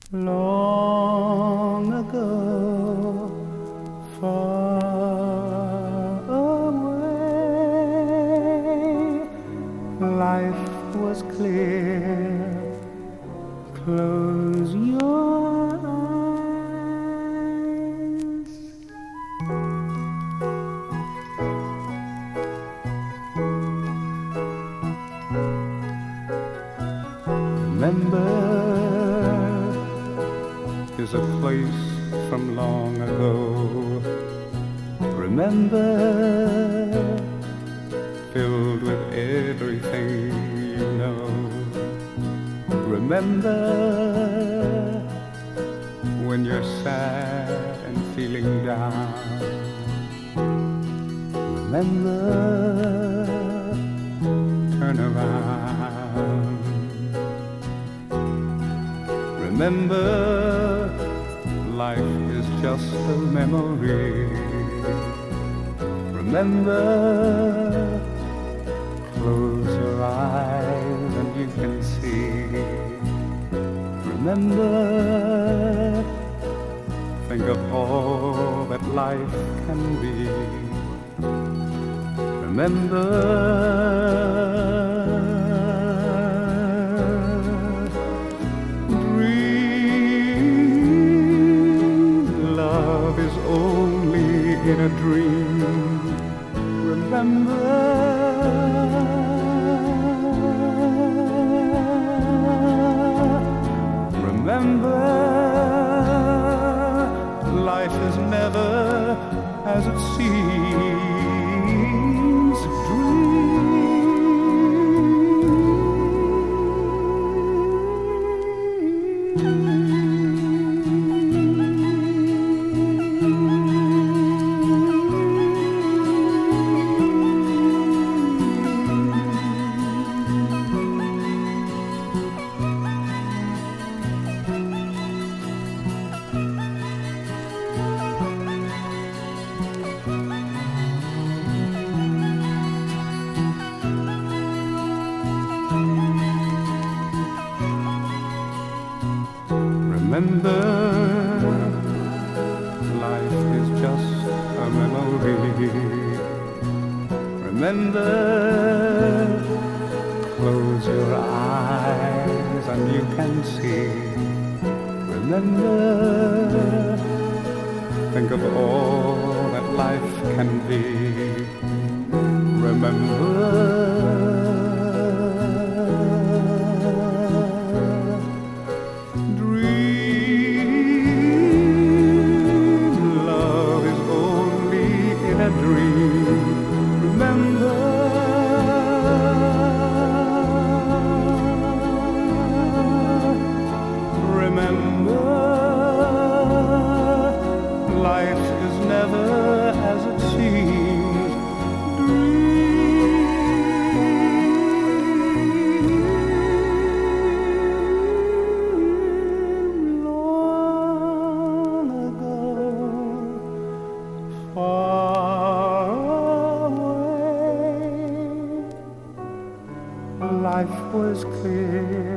Long ago, far away, life was clear. Close your eyes. Remember is a place from long ago. Remember, filled with everything you know. Remember, when you're sad and feeling down. Remember, turn around. Remember, life is just a memory. Remember, close your eyes and you can see. Remember, think of all that life can be. Remember, in a dream. Remember, remember, life is never as it seems. Remember, life is just a memory. Remember, close your eyes and you can see. Remember, think of all that life can be. Remember, life is never as it seems. Dream long ago, far away, life was clear.